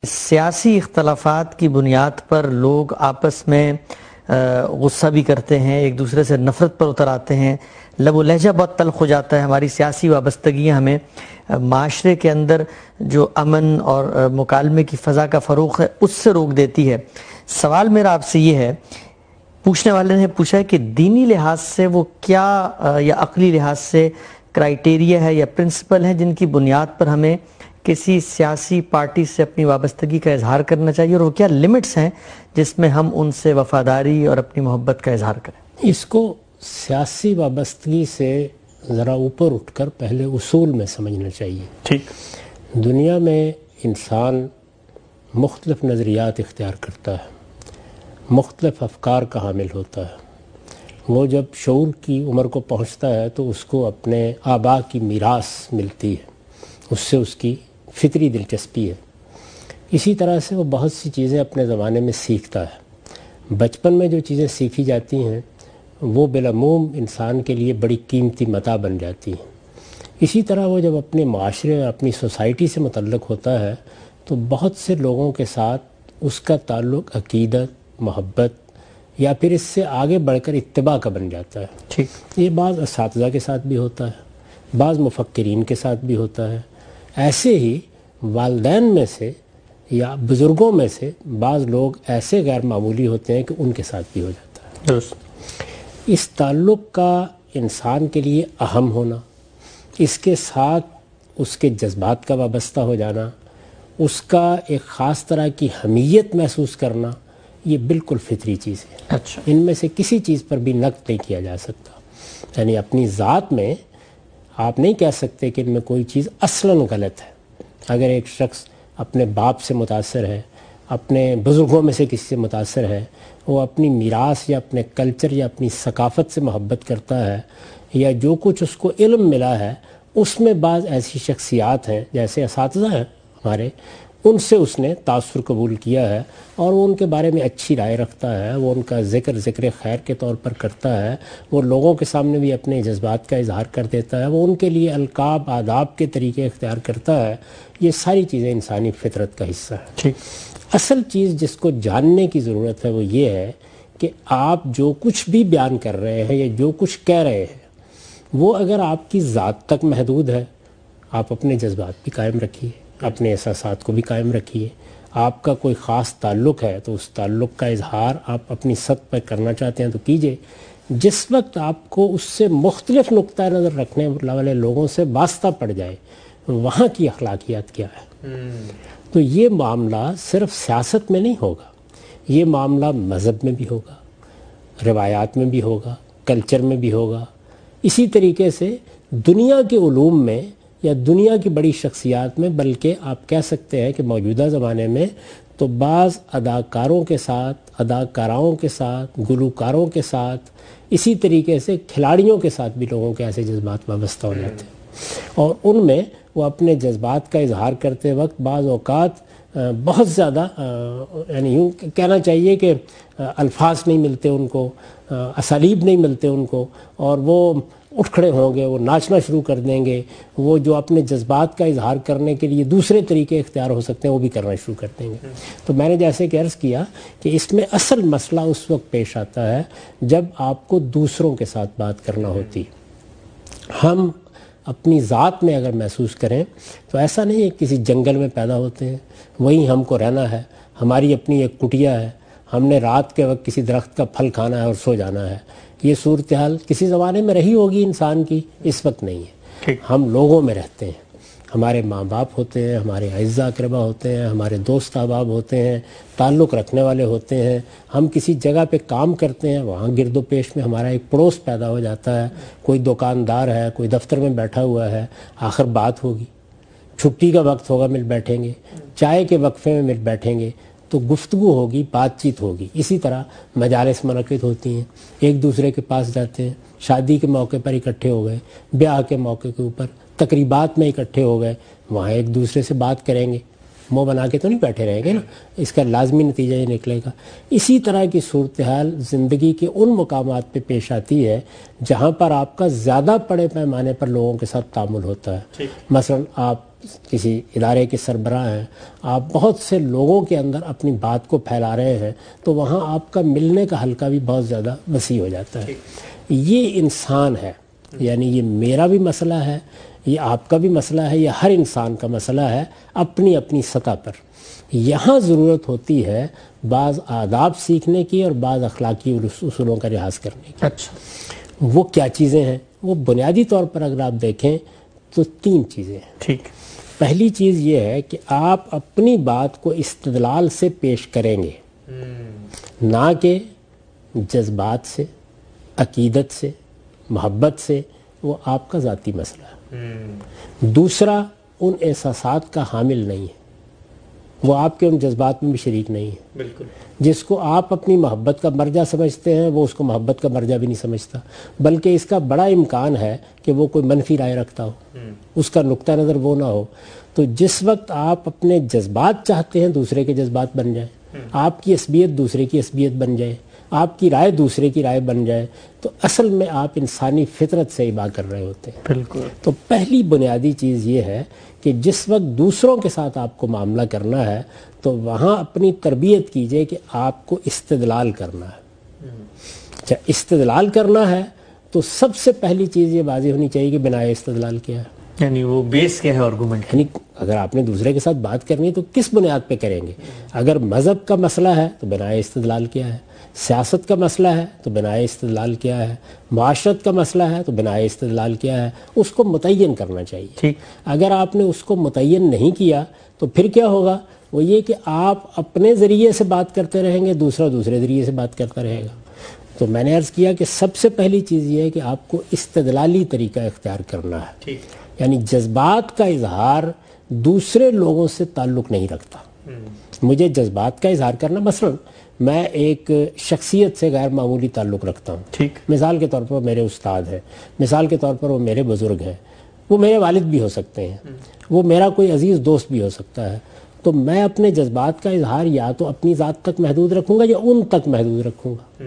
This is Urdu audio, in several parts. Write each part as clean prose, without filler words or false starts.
سیاسی اختلافات کی بنیاد پر لوگ آپس میں غصہ بھی کرتے ہیں، ایک دوسرے سے نفرت پر اتر آتے ہیں، لب و لہجہ بہت تلخ ہو جاتا ہے. ہماری سیاسی وابستگیاں ہمیں معاشرے کے اندر جو امن اور مکالمے کی فضا کا فروغ ہے اس سے روک دیتی ہے. سوال میرا آپ سے یہ ہے، پوچھنے والے نے پوچھا ہے کہ دینی لحاظ سے وہ کیا یا عقلی لحاظ سے کرائیٹیریا ہے یا پرنسپل ہیں جن کی بنیاد پر ہمیں کسی سیاسی پارٹی سے اپنی وابستگی کا اظہار کرنا چاہیے، اور وہ کیا لمٹس ہیں جس میں ہم ان سے وفاداری اور اپنی محبت کا اظہار کریں؟ اس کو سیاسی وابستگی سے ذرا اوپر اٹھ کر پہلے اصول میں سمجھنا چاہیے. ٹھیک. دنیا میں انسان مختلف نظریات اختیار کرتا ہے، مختلف افکار کا حامل ہوتا ہے. وہ جب شعور کی عمر کو پہنچتا ہے تو اس کو اپنے آباء کی میراث ملتی ہے، اس سے اس کی فطری دلچسپی ہے. اسی طرح سے وہ بہت سی چیزیں اپنے زمانے میں سیکھتا ہے. بچپن میں جو چیزیں سیکھی جاتی ہیں وہ بالعموم انسان کے لیے بڑی قیمتی متاع بن جاتی ہیں. اسی طرح وہ جب اپنے معاشرے اور اپنی سوسائٹی سے متعلق ہوتا ہے تو بہت سے لوگوں کے ساتھ اس کا تعلق عقیدت، محبت یا پھر اس سے آگے بڑھ کر اتباع کا بن جاتا ہے. ٹھیک. یہ بعض اساتذہ کے ساتھ بھی ہوتا ہے، بعض مفکرین کے ساتھ بھی ہوتا ہے. ایسے ہی والدین میں سے یا بزرگوں میں سے بعض لوگ ایسے غیر معمولی ہوتے ہیں کہ ان کے ساتھ بھی ہو جاتا ہے. درست. اس تعلق کا انسان کے لیے اہم ہونا، اس کے ساتھ اس کے جذبات کا وابستہ ہو جانا، اس کا ایک خاص طرح کی حمیت محسوس کرنا، یہ بالکل فطری چیز ہے. اچھا. ان میں سے کسی چیز پر بھی نقد نہیں کیا جا سکتا. یعنی اپنی ذات میں آپ نہیں کہہ سکتے کہ ان میں کوئی چیز اصلاً غلط ہے. اگر ایک شخص اپنے باپ سے متاثر ہے، اپنے بزرگوں میں سے کسی سے متاثر ہے، وہ اپنی میراث یا اپنے کلچر یا اپنی ثقافت سے محبت کرتا ہے، یا جو کچھ اس کو علم ملا ہے اس میں بعض ایسی شخصیات ہیں جیسے اساتذہ ہیں ہمارے، ان سے اس نے تاثر قبول کیا ہے اور وہ ان کے بارے میں اچھی رائے رکھتا ہے، وہ ان کا ذکر خیر کے طور پر کرتا ہے، وہ لوگوں کے سامنے بھی اپنے جذبات کا اظہار کر دیتا ہے، وہ ان کے لیے القاب آداب کے طریقے اختیار کرتا ہے. یہ ساری چیزیں انسانی فطرت کا حصہ ہے. ٹھیک. اصل چیز جس کو جاننے کی ضرورت ہے وہ یہ ہے کہ آپ جو کچھ بھی بیان کر رہے ہیں یا جو کچھ کہہ رہے ہیں وہ اگر آپ کی ذات تک محدود ہے، آپ اپنے جذبات بھی قائم رکھیے، اپنے احساسات کو بھی قائم رکھیے. آپ کا کوئی خاص تعلق ہے تو اس تعلق کا اظہار آپ اپنی سطح پر کرنا چاہتے ہیں تو کیجئے. جس وقت آپ کو اس سے مختلف نقطہ نظر رکھنے والے لوگوں سے واسطہ پڑ جائے، وہاں کی اخلاقیات کیا ہے. تو یہ معاملہ صرف سیاست میں نہیں ہوگا، یہ معاملہ مذہب میں بھی ہوگا، روایات میں بھی ہوگا، کلچر میں بھی ہوگا. اسی طریقے سے دنیا کے علوم میں یا دنیا کی بڑی شخصیات میں، بلکہ آپ کہہ سکتے ہیں کہ موجودہ زمانے میں تو بعض اداکاروں کے ساتھ، اداکاراؤں کے ساتھ، گلوکاروں کے ساتھ، اسی طریقے سے کھلاڑیوں کے ساتھ بھی لوگوں کے ایسے جذبات وابستہ ہو جاتے ہیں، اور ان میں وہ اپنے جذبات کا اظہار کرتے وقت بعض اوقات بہت زیادہ یعنی یوں کہنا چاہیے کہ الفاظ نہیں ملتے ان کو، اسالیب نہیں ملتے ان کو، اور وہ اٹھ کھڑے ہوں گے، وہ ناچنا شروع کر دیں گے. وہ جو اپنے جذبات کا اظہار کرنے کے لیے دوسرے طریقے اختیار ہو سکتے ہیں وہ بھی کرنا شروع کر دیں گے. تو میں نے جیسے کہ عرض کیا کہ اس میں اصل مسئلہ اس وقت پیش آتا ہے جب آپ کو دوسروں کے ساتھ بات کرنا ہوتی. ہم اپنی ذات میں اگر محسوس کریں تو ایسا نہیں ہے کسی جنگل میں پیدا ہوتے ہیں، وہیں ہم کو رہنا ہے، ہماری اپنی ایک کٹیا ہے، ہم نے رات کے وقت کسی درخت کا پھل کھانا ہے اور سو جانا ہے. یہ صورتحال کسی زمانے میں رہی ہوگی انسان کی، اس وقت نہیں ہے. ہم لوگوں میں رہتے ہیں، ہمارے ماں باپ ہوتے ہیں، ہمارے اعزاء اقربا ہوتے ہیں، ہمارے دوست احباب ہوتے ہیں، تعلق رکھنے والے ہوتے ہیں. ہم کسی جگہ پہ کام کرتے ہیں، وہاں گرد و پیش میں ہمارا ایک پڑوس پیدا ہو جاتا ہے. کوئی دکاندار ہے، کوئی دفتر میں بیٹھا ہوا ہے، آخر بات ہوگی، چھٹی کا وقت ہوگا مل بیٹھیں گے، چائے کے وقفے میں مل بیٹھیں گے تو گفتگو ہوگی، بات چیت ہوگی. اسی طرح مجالس منعقد ہوتی ہیں، ایک دوسرے کے پاس جاتے ہیں، شادی کے موقع پر اکٹھے ہو گئے، بیاہ کے موقع کے اوپر تقریبات میں اکٹھے ہو گئے، وہاں ایک دوسرے سے بات کریں گے. منہ بنا کے تو نہیں بیٹھے رہیں گے نا، اس کا لازمی نتیجہ یہ نکلے گا۔ اسی طرح کی صورتحال زندگی کے ان مقامات پہ پیش آتی ہے جہاں پر آپ کا زیادہ بڑے پیمانے پر لوگوں کے ساتھ تعامل ہوتا ہے۔ مثلا آپ کسی ادارے کے سربراہ ہیں، آپ بہت سے لوگوں کے اندر اپنی بات کو پھیلا رہے ہیں، تو وہاں آپ کا ملنے کا حلقہ بھی بہت زیادہ وسیع ہو جاتا ہے۔ یہ انسان ہے، یعنی یہ میرا بھی مسئلہ ہے، یہ آپ کا بھی مسئلہ ہے، یہ ہر انسان کا مسئلہ ہے اپنی اپنی سطح پر۔ یہاں ضرورت ہوتی ہے بعض آداب سیکھنے کی اور بعض اخلاقی اصولوں کا لحاظ کرنے کی۔ اچھا، وہ کیا چیزیں ہیں؟ وہ بنیادی طور پر اگر آپ دیکھیں تو 3 چیزیں ہیں۔ ٹھیک۔ پہلی چیز یہ ہے کہ آپ اپنی بات کو استدلال سے پیش کریں گے، نہ کہ جذبات سے، عقیدت سے، محبت سے۔ وہ آپ کا ذاتی مسئلہ ہے۔ دوسرا، ان احساسات کا حامل نہیں ہے، وہ آپ کے ان جذبات میں بھی شریک نہیں ہے۔ بالکل۔ جس کو آپ اپنی محبت کا مرجع سمجھتے ہیں وہ اس کو محبت کا مرجع بھی نہیں سمجھتا، بلکہ اس کا بڑا امکان ہے کہ وہ کوئی منفی رائے رکھتا ہو، اس کا نقطہ نظر وہ نہ ہو۔ تو جس وقت آپ اپنے جذبات چاہتے ہیں دوسرے کے جذبات بن جائیں، آپ کی عصبیت دوسرے کی عصبیت بن جائے، آپ کی رائے دوسرے کی رائے بن جائے، تو اصل میں آپ انسانی فطرت سے اباع کر رہے ہوتے ہیں۔ بالکل۔ تو پہلی بنیادی چیز یہ ہے کہ جس وقت دوسروں کے ساتھ آپ کو معاملہ کرنا ہے تو وہاں اپنی تربیت کیجئے کہ آپ کو استدلال کرنا ہے۔ اچھا، استدلال کرنا ہے تو سب سے پہلی چیز یہ واضح ہونی چاہیے کہ بنائے استدلال کیا ہے، یعنی وہ بیس کیا ہے آرگومنٹ؟ یعنی اگر آپ نے دوسرے کے ساتھ بات کرنی ہے تو کس بنیاد پہ کریں گے؟ اگر مذہب کا مسئلہ ہے تو بنائے استدلال کیا ہے، سیاست کا مسئلہ ہے تو بنائے استدلال کیا ہے، معاشرت کا مسئلہ ہے تو بنائے استدلال کیا ہے، اس کو متعین کرنا چاہیے۔ ٹھیک۔ اگر آپ نے اس کو متعین نہیں کیا تو پھر کیا ہوگا؟ وہ یہ کہ آپ اپنے ذریعے سے بات کرتے رہیں گے، دوسرا دوسرے ذریعے سے بات کرتا رہے گا۔ تو میں نے عرض کیا کہ سب سے پہلی چیز یہ ہے کہ آپ کو استدلالی طریقہ اختیار کرنا ہے۔ ٹھیک۔ یعنی جذبات کا اظہار دوسرے لوگوں سے تعلق نہیں رکھتا۔ مجھے جذبات کا اظہار کرنا، مثلا میں ایک شخصیت سے غیر معمولی تعلق رکھتا ہوں، ٹھیک۔ مثال کے طور پر میرے استاد ہیں، مثال کے طور پر وہ میرے بزرگ ہیں، وہ میرے والد بھی ہو سکتے ہیں، وہ میرا کوئی عزیز دوست بھی ہو سکتا ہے۔ تو میں اپنے جذبات کا اظہار یا تو اپنی ذات تک محدود رکھوں گا یا ان تک محدود رکھوں گا،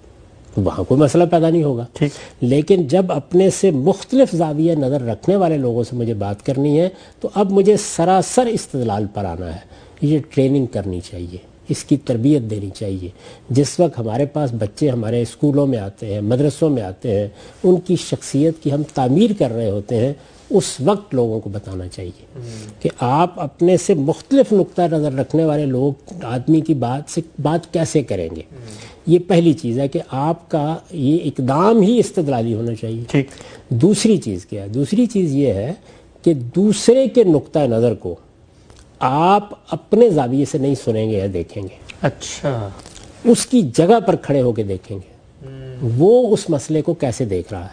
وہاں کوئی مسئلہ پیدا نہیں ہوگا۔ لیکن جب اپنے سے مختلف زاویہ نظر رکھنے والے لوگوں سے مجھے بات کرنی ہے تو اب مجھے سراسر استدلال پر آنا ہے۔ یہ ٹریننگ کرنی چاہیے، اس کی تربیت دینی چاہیے۔ جس وقت ہمارے پاس بچے ہمارے اسکولوں میں آتے ہیں، مدرسوں میں آتے ہیں، ان کی شخصیت کی ہم تعمیر کر رہے ہوتے ہیں، اس وقت لوگوں کو بتانا چاہیے کہ آپ اپنے سے مختلف نقطہ نظر رکھنے والے لوگ آدمی کی بات کیسے کریں گے۔ یہ پہلی چیز ہے کہ آپ کا یہ اقدام ہی استدلالی ہونا چاہیے۔ ٹھیک۔ دوسری چیز کیا ہے؟ دوسری چیز یہ ہے کہ دوسرے کے نقطہ نظر کو آپ اپنے زاویے سے نہیں سنیں گے یا دیکھیں گے، اچھا، اس کی جگہ پر کھڑے ہو کے دیکھیں گے، وہ اس مسئلے کو کیسے دیکھ رہا ہے،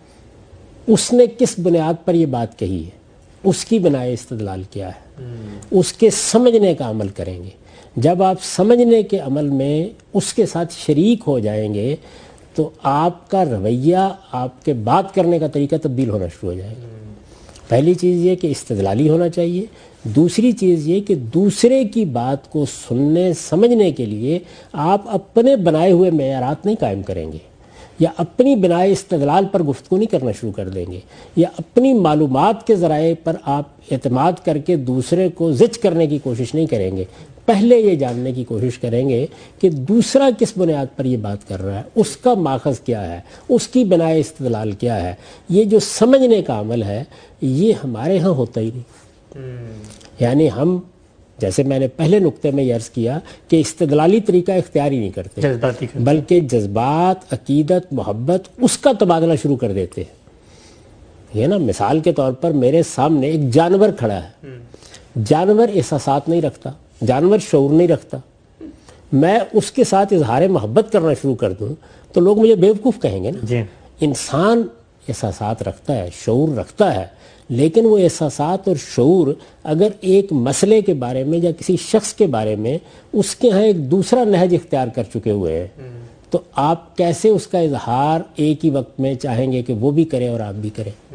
اس نے کس بنیاد پر یہ بات کہی ہے، اس کی بنائے استدلال کیا ہے، اس کے سمجھنے کا عمل کریں گے۔ جب آپ سمجھنے کے عمل میں اس کے ساتھ شریک ہو جائیں گے تو آپ کا رویہ، آپ کے بات کرنے کا طریقہ تبدیل ہونا شروع ہو جائے گا۔ پہلی چیز یہ کہ استدلالی ہونا چاہیے۔ دوسری چیز یہ کہ دوسرے کی بات کو سننے سمجھنے کے لیے آپ اپنے بنائے ہوئے معیارات نہیں قائم کریں گے، یا اپنی بنائے استدلال پر گفتگو نہیں کرنا شروع کر دیں گے، یا اپنی معلومات کے ذرائع پر آپ اعتماد کر کے دوسرے کو زج کرنے کی کوشش نہیں کریں گے۔ پہلے یہ جاننے کی کوشش کریں گے کہ دوسرا کس بنیاد پر یہ بات کر رہا ہے، اس کا ماخذ کیا ہے، اس کی بنائے استدلال کیا ہے۔ یہ جو سمجھنے کا عمل ہے یہ ہمارے ہاں ہوتا ہی نہیں۔ یعنی ہم، جیسے میں نے پہلے نقطے میں یہ عرض کیا کہ استدلالی طریقہ اختیار ہی نہیں کرتے، جذباتی کرتے، بلکہ جذبات، عقیدت، محبت، اس کا تبادلہ شروع کر دیتے ہیں۔ یہ نا، مثال کے طور پر میرے سامنے ایک جانور کھڑا ہے، جانور احساسات نہیں رکھتا، جانور شعور نہیں رکھتا، میں اس کے ساتھ اظہار محبت کرنا شروع کر دوں تو لوگ مجھے بیوقوف کہیں گے نا۔ انسان احساسات رکھتا ہے، شعور رکھتا ہے، لیکن وہ احساسات اور شعور اگر ایک مسئلے کے بارے میں یا کسی شخص کے بارے میں اس کے ہاں ایک دوسرا نہج اختیار کر چکے ہوئے ہیں تو آپ کیسے اس کا اظہار ایک ہی وقت میں چاہیں گے کہ وہ بھی کریں اور آپ بھی کریں؟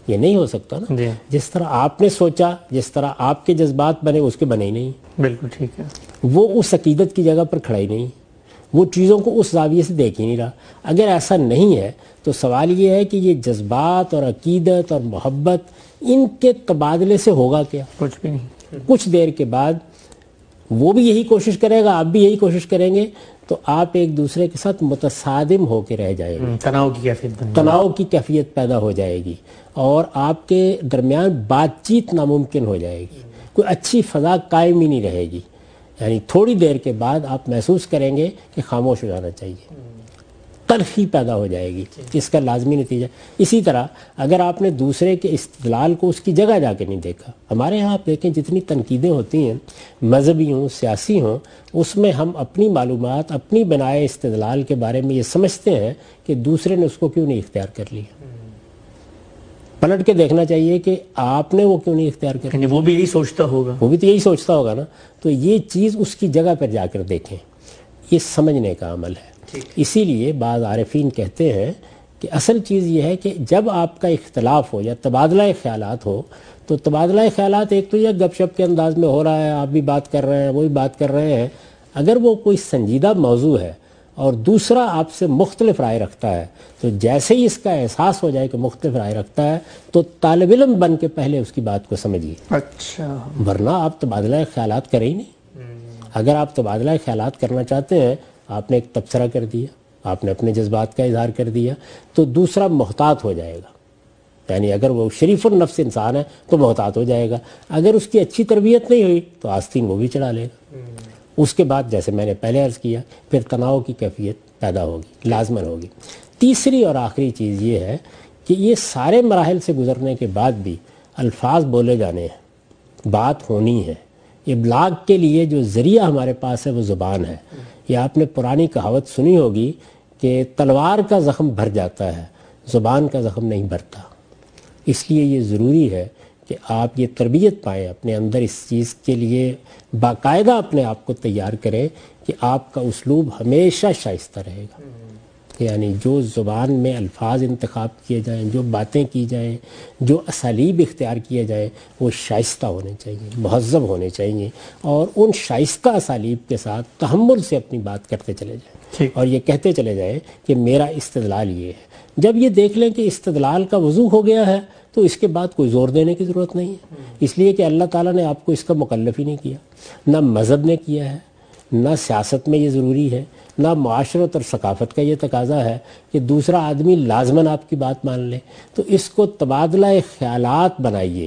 یہ نہیں ہو سکتا نا. جس طرح آپ نے سوچا، جس طرح آپ کے جذبات بنے، اس کے بنے ہی نہیں. بالکل ٹھیک ہے. وہ اس عقیدت کی جگہ پر کھڑا ہی نہیں، وہ چیزوں کو اس زاویے سے دیکھ ہی نہیں رہا. اگر ایسا نہیں ہے تو سوال یہ ہے کہ یہ جذبات اور عقیدت اور محبت، ان کے تبادلے سے ہوگا کیا؟ کچھ بھی نہیں. کچھ دیر کے بعد وہ بھی یہی کوشش کرے گا، آپ بھی یہی کوشش کریں گے، تو آپ ایک دوسرے کے ساتھ متصادم ہو کے رہ جائیں گے. تناؤ کی کیفیت پیدا ہو جائے گی اور آپ کے درمیان بات چیت ناممکن ہو جائے گی. کوئی اچھی فضا قائم ہی نہیں رہے گی. یعنی تھوڑی دیر کے بعد آپ محسوس کریں گے کہ خاموش ہو جانا چاہیے. تلخی پیدا ہو جائے گی، اس کا لازمی نتیجہ. اسی طرح اگر آپ نے دوسرے کے استدلال کو اس کی جگہ جا کے نہیں دیکھا، ہمارے ہاں آپ دیکھیں جتنی تنقیدیں ہوتی ہیں، مذہبی ہوں سیاسی ہوں، اس میں ہم اپنی معلومات، اپنی بنائے استدلال کے بارے میں یہ سمجھتے ہیں کہ دوسرے نے اس کو کیوں نہیں اختیار کر لیا. پلٹ کے دیکھنا چاہیے کہ آپ نے وہ کیوں نہیں اختیار کر لیا. وہ بھی یہی سوچتا ہوگا. وہ بھی تو یہی سوچتا ہوگا نا. تو یہ چیز اس کی جگہ پر جا کر دیکھیں. یہ سمجھنے کا عمل ہے. اسی لیے بعض عارفین کہتے ہیں کہ اصل چیز یہ ہے کہ جب آپ کا اختلاف ہو یا تبادلہ خیالات ہو، تو تبادلہ خیالات ایک تو یہ گپ شپ کے انداز میں ہو رہا ہے، آپ بھی بات کر رہے ہیں، وہ بھی بات کر رہے ہیں. اگر وہ کوئی سنجیدہ موضوع ہے اور دوسرا آپ سے مختلف رائے رکھتا ہے، تو جیسے ہی اس کا احساس ہو جائے کہ مختلف رائے رکھتا ہے، تو طالب علم بن کے پہلے اس کی بات کو سمجھیے. اچھا. ورنہ آپ تبادلہ خیالات کریں ہی نہیں. اگر آپ تبادلہ خیالات کرنا چاہتے ہیں، آپ نے ایک تبصرہ کر دیا، آپ نے اپنے جذبات کا اظہار کر دیا، تو دوسرا محتاط ہو جائے گا. یعنی اگر وہ شریف النفس انسان ہے تو محتاط ہو جائے گا. اگر اس کی اچھی تربیت نہیں ہوئی تو آستین وہ بھی چڑھا لے گا. اس کے بعد جیسے میں نے پہلے عرض کیا، پھر تناؤ کی کیفیت پیدا ہوگی، لازمن ہوگی. تیسری اور آخری چیز یہ ہے کہ یہ سارے مراحل سے گزرنے کے بعد بھی الفاظ بولے جانے ہیں، بات ہونی ہے. ابلاغ کے لیے جو ذریعہ ہمارے پاس ہے وہ زبان ہے. یہ آپ نے پرانی کہاوت سنی ہوگی کہ تلوار کا زخم بھر جاتا ہے، زبان کا زخم نہیں بھرتا. اس لیے یہ ضروری ہے کہ آپ یہ تربیت پائیں اپنے اندر، اس چیز کے لیے باقاعدہ اپنے آپ کو تیار کریں کہ آپ کا اسلوب ہمیشہ شائستہ رہے گا. یعنی جو زبان میں الفاظ انتخاب کیے جائیں، جو باتیں کی جائیں، جو اسالیب اختیار کیے جائیں، وہ شائستہ ہونے چاہیے، مہذب ہونے چاہیے، اور ان شائستہ اسالیب کے ساتھ تحمل سے اپنی بات کرتے چلے جائیں اور یہ کہتے چلے جائیں کہ میرا استدلال یہ ہے. جب یہ دیکھ لیں کہ استدلال کا وضوح ہو گیا ہے تو اس کے بعد کوئی زور دینے کی ضرورت نہیں ہے. اس لیے کہ اللہ تعالیٰ نے آپ کو اس کا مکلف ہی نہیں کیا، نہ مذہب نے کیا ہے، نہ سیاست میں یہ ضروری ہے، نہ معاشرت اور ثقافت کا یہ تقاضا ہے کہ دوسرا آدمی لازماً آپ کی بات مان لے. تو اس کو تبادلہ خیالات بنائیے.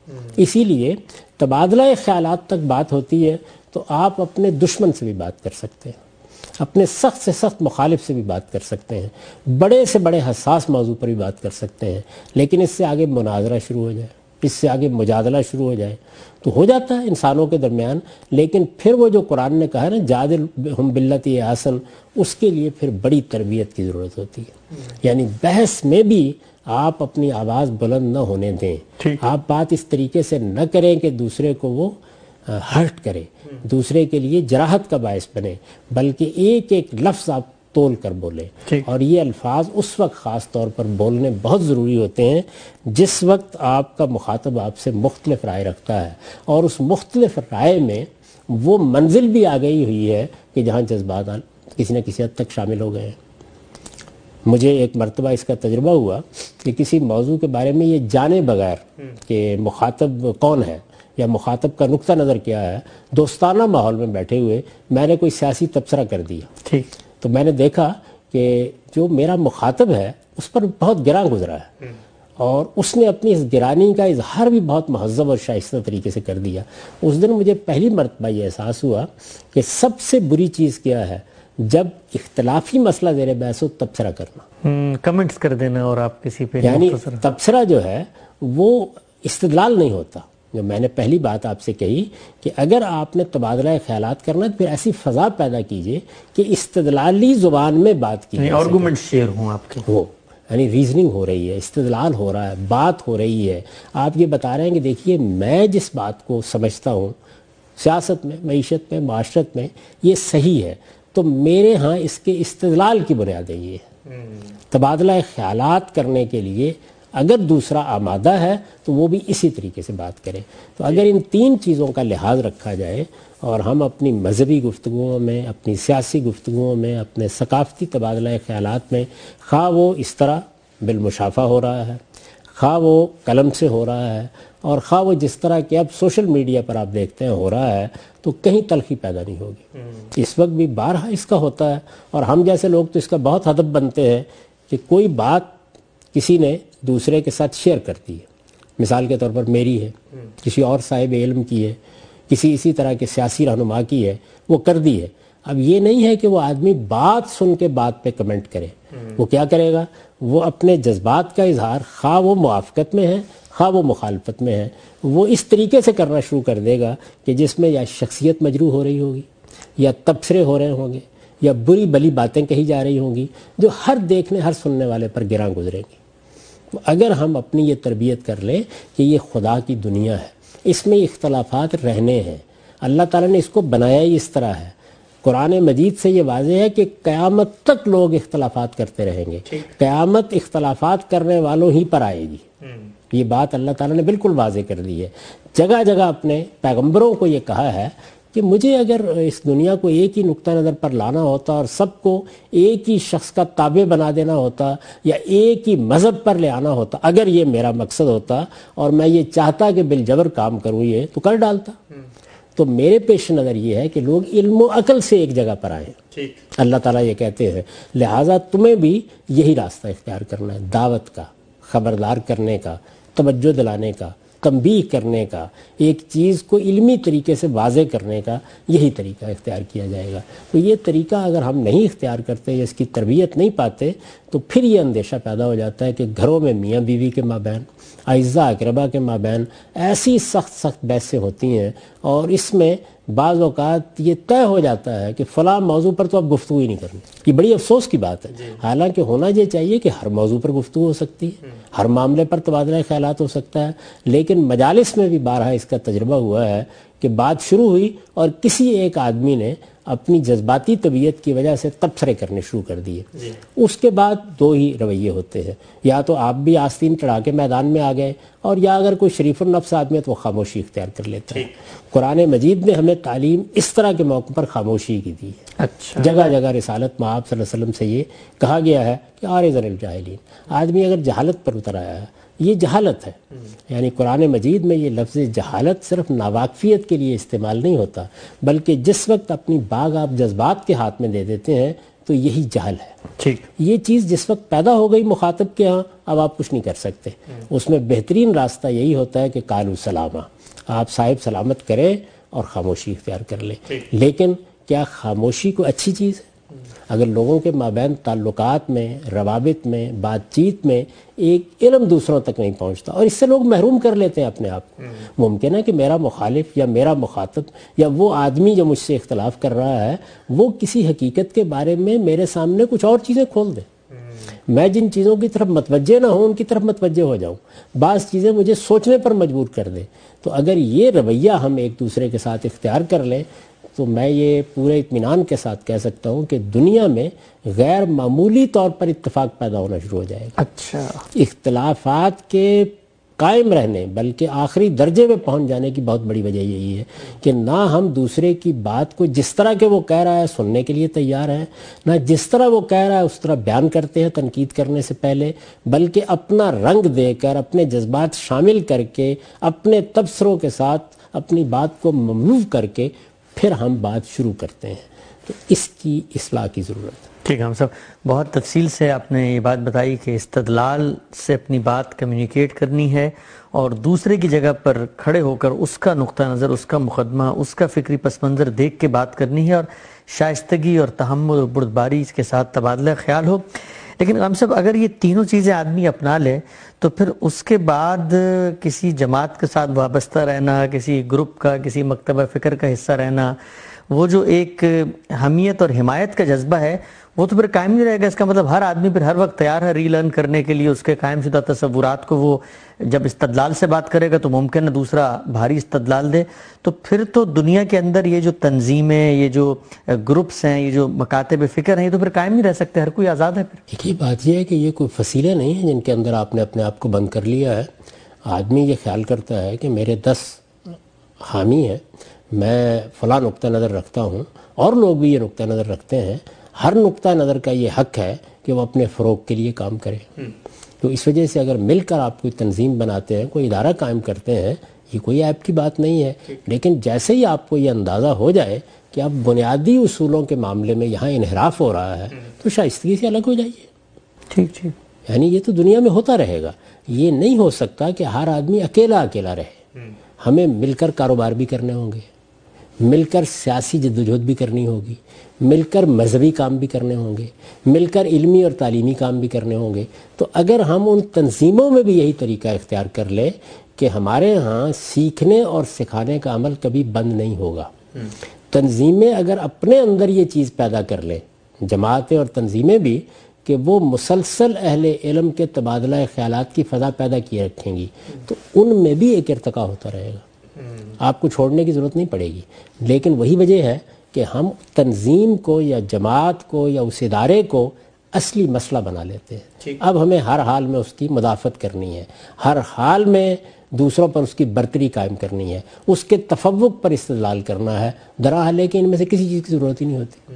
اسی لیے تبادلہ خیالات تک بات ہوتی ہے تو آپ اپنے دشمن سے بھی بات کر سکتے ہیں، اپنے سخت سے سخت مخالف سے بھی بات کر سکتے ہیں، بڑے سے بڑے حساس موضوع پر بھی بات کر سکتے ہیں. لیکن اس سے آگے مناظرہ شروع ہو جائے، اس سے آگے مجادلہ شروع ہو جائے تو ہو جاتا ہے انسانوں کے درمیان. لیکن پھر وہ جو قرآن نے کہا نا جادلہم باللتی ہی احسن، اس کے لیے پھر بڑی تربیت کی ضرورت ہوتی ہے. یعنی بحث میں بھی آپ اپنی آواز بلند نہ ہونے دیں. آپ بات اس طریقے سے نہ کریں کہ دوسرے کو وہ ہرٹ کرے، دوسرے کے لیے جراحت کا باعث بنے، بلکہ ایک ایک لفظ آپ تول کر بولیں. اور یہ الفاظ اس وقت خاص طور پر بولنے بہت ضروری ہوتے ہیں جس وقت آپ کا مخاطب آپ سے مختلف رائے رکھتا ہے، اور اس مختلف رائے میں وہ منزل بھی آ گئی ہوئی ہے کہ جہاں جذبات کسی نہ کسی حد تک شامل ہو گئے ہیں. مجھے ایک مرتبہ اس کا تجربہ ہوا کہ کسی موضوع کے بارے میں یہ جانے بغیر کہ مخاطب کون ہے یا مخاطب کا نقطہ نظر کیا ہے، دوستانہ ماحول میں بیٹھے ہوئے میں نے کوئی سیاسی تبصرہ کر دیا. تو میں نے دیکھا کہ جو میرا مخاطب ہے اس پر بہت گراں گزرا ہے، اور اس نے اپنی اس گرانی کا اظہار بھی بہت مہذب اور شائستہ طریقے سے کر دیا. اس دن مجھے پہلی مرتبہ یہ احساس ہوا کہ سب سے بری چیز کیا ہے، جب اختلافی مسئلہ زیر بحث ہو تبصرہ کرنا، کمنٹس کر دینا، اور آپ کسی پہ یعنی تبصرہ جو ہے وہ استدلال نہیں ہوتا. جو میں نے پہلی بات آپ سے کہی کہ اگر آپ نے تبادلہ خیالات کرنا تو پھر ایسی فضا پیدا کیجئے کہ استدلالی زبان میں بات کی، آرگومنٹ شیئر ہوں آپ کے، ہو یعنی ریزننگ ہو رہی ہے، استدلال ہو رہا ہے، بات ہو رہی ہے. آپ یہ بتا رہے ہیں کہ دیکھیے میں جس بات کو سمجھتا ہوں سیاست میں، معیشت میں، معاشرت میں یہ صحیح ہے، تو میرے ہاں اس کے استدلال کی بنیادیں یہ ہے. تبادلہ خیالات کرنے کے لیے اگر دوسرا آمادہ ہے تو وہ بھی اسی طریقے سے بات کرے. تو اگر ان 3 چیزوں کا لحاظ رکھا جائے اور ہم اپنی مذہبی گفتگوؤں میں، اپنی سیاسی گفتگوؤں میں، اپنے ثقافتی تبادلہ خیالات میں، خواہ وہ اس طرح بالمشافہ ہو رہا ہے، خواہ وہ قلم سے ہو رہا ہے، اور خواہ وہ جس طرح کہ اب سوشل میڈیا پر آپ دیکھتے ہیں ہو رہا ہے، تو کہیں تلخی پیدا نہیں ہوگی. اس وقت بھی بارہا اس کا ہوتا ہے، اور ہم جیسے لوگ تو اس کا بہت ہدف بنتے ہیں کہ کوئی بات کسی نے دوسرے کے ساتھ شیئر کر دی ہے، مثال کے طور پر میری ہے، کسی اور صاحب علم کی ہے، کسی اسی طرح کے سیاسی رہنما کی ہے، وہ کر دی ہے. اب یہ نہیں ہے کہ وہ آدمی بات سن کے بات پہ کمنٹ کرے. وہ کیا کرے گا؟ وہ اپنے جذبات کا اظہار، خواہ وہ موافقت میں ہے خواہ وہ مخالفت میں ہے، وہ اس طریقے سے کرنا شروع کر دے گا کہ جس میں یا شخصیت مجروح ہو رہی ہوگی، یا تبصرے ہو رہے ہوں گے، یا بری بلی باتیں کہی جا رہی ہوں گی جو ہر دیکھنے ہر سننے والے پر گراں گزریں گی. تو اگر ہم اپنی یہ تربیت کر لیں کہ یہ خدا کی دنیا ہے، اس میں اختلافات رہنے ہیں، اللہ تعالیٰ نے اس کو بنایا ہی اس طرح ہے. قرآن مجید سے یہ واضح ہے کہ قیامت تک لوگ اختلافات کرتے رہیں گے. قیامت اختلافات کرنے والوں ہی پر آئے گی. یہ بات اللہ تعالیٰ نے بالکل واضح کر دی ہے. جگہ جگہ اپنے پیغمبروں کو یہ کہا ہے کہ مجھے اگر اس دنیا کو ایک ہی نقطہ نظر پر لانا ہوتا اور سب کو ایک ہی شخص کا تابع بنا دینا ہوتا یا ایک ہی مذہب پر لے آنا ہوتا، اگر یہ میرا مقصد ہوتا اور میں یہ چاہتا کہ بالجبر کام کروں یہ تو کر ڈالتا. تو میرے پیش نظر یہ ہے کہ لوگ علم و عقل سے ایک جگہ پر آئیں. اللہ تعالیٰ یہ کہتے ہیں لہٰذا تمہیں بھی یہی راستہ اختیار کرنا ہے، دعوت کا، خبردار کرنے کا، توجہ دلانے کا، تنبیہ کرنے کا، ایک چیز کو علمی طریقے سے واضح کرنے کا، یہی طریقہ اختیار کیا جائے گا. تو یہ طریقہ اگر ہم نہیں اختیار کرتے یا اس کی تربیت نہیں پاتے تو پھر یہ اندیشہ پیدا ہو جاتا ہے کہ گھروں میں میاں بیوی کے مابین، اعزاء اقربا کے مابین ایسی سخت بحثیں ہوتی ہیں، اور اس میں بعض اوقات یہ طے ہو جاتا ہے کہ فلاں موضوع پر تو اب گفتگو ہی نہیں کرنی. یہ بڑی افسوس کی بات ہے. حالانکہ ہونا یہ چاہیے کہ ہر موضوع پر گفتگو ہو سکتی ہے، ہر معاملے پر تبادلہ خیالات ہو سکتا ہے، لیکن مجالس میں بھی بارہا اس کا تجربہ ہوا ہے کہ بات شروع ہوئی اور کسی ایک آدمی نے اپنی جذباتی طبیعت کی وجہ سے تبصرے کرنے شروع کر دیے. اس کے بعد 2 ہی رویے ہوتے ہیں، یا تو آپ بھی آستین چڑھا کے میدان میں آ گئے، اور یا اگر کوئی شریف النفس آدمی ہے تو وہ خاموشی اختیار کر لیتا ہے. قرآن مجید نے ہمیں تعلیم اس طرح کے موقع پر خاموشی کی دی ہے. جگہ جگہ رسالت مآب صلی اللہ علیہ وسلم سے یہ کہا گیا ہے کہ عارض الجاہلین، آدمی اگر جہالت پر اتر آیا ہے یہ جہالت ہے. یعنی قرآن مجید میں یہ لفظ جہالت صرف ناواقفیت کے لیے استعمال نہیں ہوتا، بلکہ جس وقت اپنی باغ آپ جذبات کے ہاتھ میں دے دیتے ہیں تو یہی جہل ہے. یہ چیز جس وقت پیدا ہو گئی مخاطب کے ہاں، اب آپ کچھ نہیں کر سکتے. اس میں بہترین راستہ یہی ہوتا ہے کہ قالوا سلاما، آپ صاحب سلامت کریں اور خاموشی اختیار کر لیں. لیکن کیا خاموشی کو اچھی چیز ہے؟ اگر لوگوں کے مابین تعلقات میں، روابط میں، بات چیت میں ایک علم دوسروں تک نہیں پہنچتا اور اس سے لوگ محروم کر لیتے ہیں اپنے آپ کو، ممکن ہے کہ میرا مخالف یا میرا مخاطب یا وہ آدمی جو مجھ سے اختلاف کر رہا ہے وہ کسی حقیقت کے بارے میں میرے سامنے کچھ اور چیزیں کھول دے. میں جن چیزوں کی طرف متوجہ نہ ہوں ان کی طرف متوجہ ہو جاؤں، بعض چیزیں مجھے سوچنے پر مجبور کر دیں. تو اگر یہ رویہ ہم ایک دوسرے کے ساتھ اختیار کر لیں تو میں یہ پورے اطمینان کے ساتھ کہہ سکتا ہوں کہ دنیا میں غیر معمولی طور پر اتفاق پیدا ہونا شروع ہو جائے گا. اختلافات کے قائم رہنے بلکہ آخری درجے میں پہنچ جانے کی بہت بڑی وجہ یہی ہے کہ نہ ہم دوسرے کی بات کو جس طرح کہ وہ کہہ رہا ہے سننے کے لیے تیار ہیں، نہ جس طرح وہ کہہ رہا ہے اس طرح بیان کرتے ہیں تنقید کرنے سے پہلے، بلکہ اپنا رنگ دے کر، اپنے جذبات شامل کر کے، اپنے تبصروں کے ساتھ اپنی بات کو ممنوع کر کے پھر ہم بات شروع کرتے ہیں. تو اس کی اصلاح کی ضرورت ہے. ٹھیک ہے، ہم سب بہت تفصیل سے آپ نے یہ بات بتائی کہ استدلال سے اپنی بات کمیونیکیٹ کرنی ہے اور دوسرے کی جگہ پر کھڑے ہو کر اس کا نقطہ نظر، اس کا مقدمہ، اس کا فکری پس منظر دیکھ کے بات کرنی ہے اور شائستگی اور تحمل اور بردباری اس کے ساتھ تبادلہ خیال ہو. لیکن ہم سب اگر یہ تینوں چیزیں آدمی اپنا لے تو پھر اس کے بعد کسی جماعت کے ساتھ وابستہ رہنا، کسی گروپ کا، کسی مکتبہ فکر کا حصہ رہنا، وہ جو ایک حمیت اور حمایت کا جذبہ ہے وہ تو پھر قائم نہیں رہے گا. اس کا مطلب ہر آدمی پھر ہر وقت تیار ہے ری لرن کرنے کے لیے اس کے قائم شدہ تصورات کو. وہ جب استدلال سے بات کرے گا تو ممکن ہے دوسرا بھاری استدلال دے. تو پھر تو دنیا کے اندر یہ جو تنظیمیں، یہ جو گروپس ہیں، یہ جو مکاتب فکر ہیں، یہ تو پھر قائم نہیں رہ سکتے. ہر کوئی آزاد ہے. پھر ایک ہی بات یہ ہے کہ یہ کوئی فصیلے نہیں ہیں جن کے اندر آپ نے اپنے آپ کو بند کر لیا ہے. آدمی یہ خیال کرتا ہے کہ میرے 10 حامی ہیں، میں فلاں نقطہ نظر رکھتا ہوں، اور لوگ بھی یہ نقطہ نظر رکھتے ہیں. ہر نقطہ نظر کا یہ حق ہے کہ وہ اپنے فروغ کے لیے کام کرے. تو اس وجہ سے اگر مل کر آپ کوئی تنظیم بناتے ہیں، کوئی ادارہ قائم کرتے ہیں، یہ کوئی عیب کی بات نہیں ہے. لیکن جیسے ہی آپ کو یہ اندازہ ہو جائے کہ اب بنیادی اصولوں کے معاملے میں یہاں انحراف ہو رہا ہے تو شائستگی سے الگ ہو جائیے. ٹھیک. یعنی یہ تو دنیا میں ہوتا رہے گا. یہ نہیں ہو سکتا کہ ہر آدمی اکیلا رہے. ہمیں مل کر کاروبار بھی کرنے ہوں گے، مل کر سیاسی جدوجہد بھی کرنی ہوگی، مل کر مذہبی کام بھی کرنے ہوں گے، مل کر علمی اور تعلیمی کام بھی کرنے ہوں گے. تو اگر ہم ان تنظیموں میں بھی یہی طریقہ اختیار کر لیں کہ ہمارے ہاں سیکھنے اور سکھانے کا عمل کبھی بند نہیں ہوگا. تنظیمیں اگر اپنے اندر یہ چیز پیدا کر لیں، جماعتیں اور تنظیمیں بھی، کہ وہ مسلسل اہل علم کے تبادلہ خیالات کی فضا پیدا کیے رکھیں گی، تو ان میں بھی ایک ارتقا ہوتا رہے گا. آپ کو چھوڑنے کی ضرورت نہیں پڑے گی. لیکن وہی وجہ ہے کہ ہم تنظیم کو یا جماعت کو یا اس ادارے کو اصلی مسئلہ بنا لیتے ہیں. اب ہمیں ہر حال میں اس کی مدافعت کرنی ہے، ہر حال میں دوسروں پر اس کی برتری قائم کرنی ہے، اس کے تفوق پر استدلال کرنا ہے. دراحال ہے کہ ان میں سے کسی چیز کی ضرورت ہی نہیں ہوتی.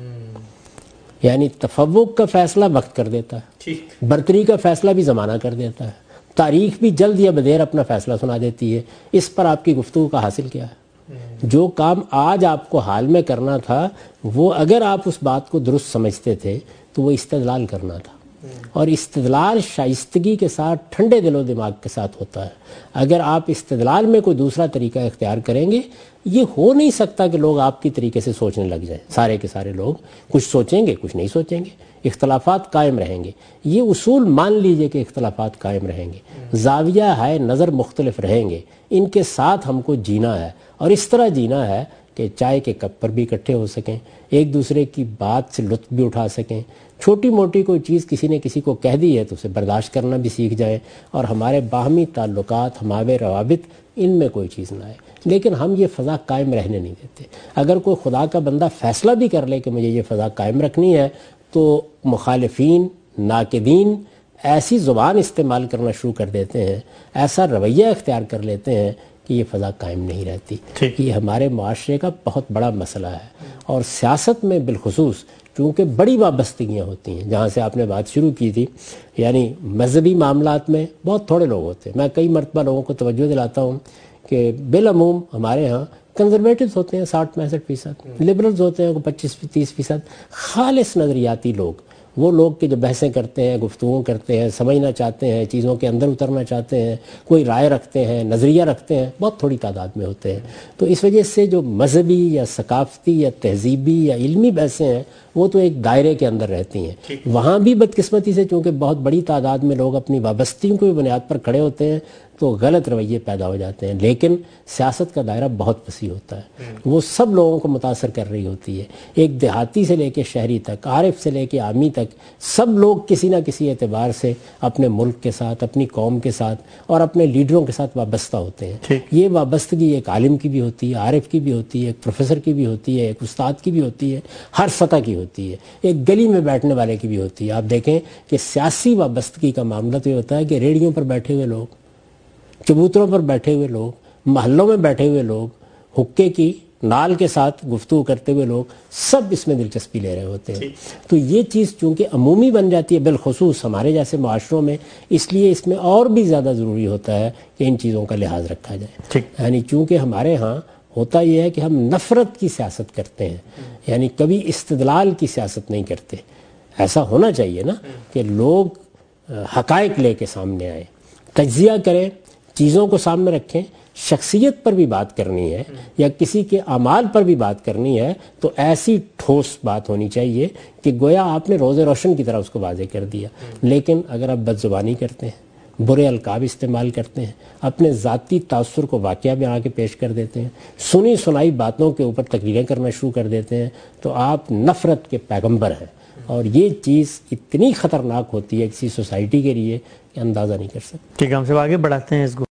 یعنی تفوق کا فیصلہ وقت کر دیتا ہے، برتری کا فیصلہ بھی زمانہ کر دیتا ہے، تاریخ بھی جلد یا بدیر اپنا فیصلہ سنا دیتی ہے. اس پر آپ کی گفتگو کا حاصل کیا ہے؟ جو کام آج آپ کو حال میں کرنا تھا، وہ اگر آپ اس بات کو درست سمجھتے تھے تو وہ استدلال کرنا تھا. اور استدلال شائستگی کے ساتھ، ٹھنڈے دل و دماغ کے ساتھ ہوتا ہے. اگر آپ استدلال میں کوئی دوسرا طریقہ اختیار کریں گے، یہ ہو نہیں سکتا کہ لوگ آپ کی طریقے سے سوچنے لگ جائیں. سارے کے سارے لوگ کچھ سوچیں گے، کچھ نہیں سوچیں گے. اختلافات قائم رہیں گے. یہ اصول مان لیجئے کہ اختلافات قائم رہیں گے، زاویہ ہے نظر مختلف رہیں گے. ان کے ساتھ ہم کو جینا ہے، اور اس طرح جینا ہے کہ چائے کے کپ پر بھی اکٹھے ہو سکیں، ایک دوسرے کی بات سے لطف بھی اٹھا سکیں. چھوٹی موٹی کوئی چیز کسی نے کسی کو کہہ دی ہے تو اسے برداشت کرنا بھی سیکھ جائیں، اور ہمارے باہمی تعلقات، ہمارے روابط، ان میں کوئی چیز نہ آئے. لیکن ہم یہ فضا قائم رہنے نہیں دیتے. اگر کوئی خدا کا بندہ فیصلہ بھی کر لے کہ مجھے یہ فضا قائم رکھنی ہے، تو مخالفین، ناقدین ایسی زبان استعمال کرنا شروع کر دیتے ہیں، ایسا رویہ اختیار کر لیتے ہیں کہ یہ فضا قائم نہیں رہتی. یہ ہمارے معاشرے کا بہت بڑا مسئلہ ہے. اور سیاست میں بالخصوص چونکہ بڑی وابستگیاں ہوتی ہیں، جہاں سے آپ نے بات شروع کی تھی، یعنی مذہبی معاملات میں بہت تھوڑے لوگ ہوتے ہیں. میں کئی مرتبہ لوگوں کو توجہ دلاتا ہوں کہ بالعموم ہمارے ہاں کنزرویٹوز ہوتے ہیں 60-65%، لبرلز ہوتے ہیں 25-30%. خالص نظریاتی لوگ، وہ لوگ کہ جو بحثیں کرتے ہیں، گفتگو کرتے ہیں، سمجھنا چاہتے ہیں، چیزوں کے اندر اترنا چاہتے ہیں، کوئی رائے رکھتے ہیں، نظریہ رکھتے ہیں، بہت تھوڑی تعداد میں ہوتے ہیں. تو اس وجہ سے جو مذہبی یا ثقافتی یا تہذیبی یا علمی بحثیں ہیں، وہ تو ایک دائرے کے اندر رہتی ہیں. وہاں بھی بدقسمتی سے چونکہ بہت بڑی تعداد میں لوگ اپنی وابستگیوں کی بنیاد پر کھڑے ہوتے ہیں تو غلط رویے پیدا ہو جاتے ہیں. لیکن سیاست کا دائرہ بہت وسیع ہوتا ہے، وہ سب لوگوں کو متاثر کر رہی ہوتی ہے. ایک دیہاتی سے لے کے شہری تک، عارف سے لے کے عامی تک، سب لوگ کسی نہ کسی اعتبار سے اپنے ملک کے ساتھ، اپنی قوم کے ساتھ اور اپنے لیڈروں کے ساتھ وابستہ ہوتے ہیں. یہ وابستگی ایک عالم کی بھی ہوتی ہے، عارف کی بھی ہوتی ہے، ایک پروفیسر کی بھی ہوتی ہے، ایک استاد کی بھی ہوتی ہے، ہر سطح کی ہوتی ہے، ایک گلی میں بیٹھنے والے کی بھی ہوتی ہے. آپ دیکھیں کہ سیاسی وابستگی کا معاملہ تو یہ ہوتا ہے کہ ریڑھیوں پر بیٹھے ہوئے لوگ، چبوتروں پر بیٹھے ہوئے لوگ، محلوں میں بیٹھے ہوئے لوگ، حقے کی نال کے ساتھ گفتگو کرتے ہوئے لوگ، سب اس میں دلچسپی لے رہے ہوتے ہیں. تو یہ چیز چونکہ عمومی بن جاتی ہے، بالخصوص ہمارے جیسے معاشروں میں، اس لیے اس میں اور بھی زیادہ ضروری ہوتا ہے کہ ان چیزوں کا لحاظ رکھا جائے. یعنی چونکہ ہمارے ہاں ہوتا یہ ہے کہ ہم نفرت کی سیاست کرتے ہیں، یعنی کبھی استدلال کی سیاست نہیں کرتے. ایسا ہونا چاہیے نا کہ لوگ حقائق لے کے سامنے آئیں، تجزیہ کریں، چیزوں کو سامنے رکھیں. شخصیت پر بھی بات کرنی ہے یا کسی کے اعمال پر بھی بات کرنی ہے تو ایسی ٹھوس بات ہونی چاہیے کہ گویا آپ نے روز روشن کی طرح اس کو واضح کر دیا. لیکن اگر آپ بد زبانی کرتے ہیں، برے القاب استعمال کرتے ہیں، اپنے ذاتی تاثر کو واقعہ میں آ کے پیش کر دیتے ہیں، سنی سنائی باتوں کے اوپر تقریریں کرنا شروع کر دیتے ہیں، تو آپ نفرت کے پیغمبر ہیں. اور یہ چیز اتنی خطرناک ہوتی ہے کسی سوسائٹی کے لیے کہ اندازہ نہیں کر سکتے. ٹھیک ہے، ہم سے آگے بڑھاتے ہیں اس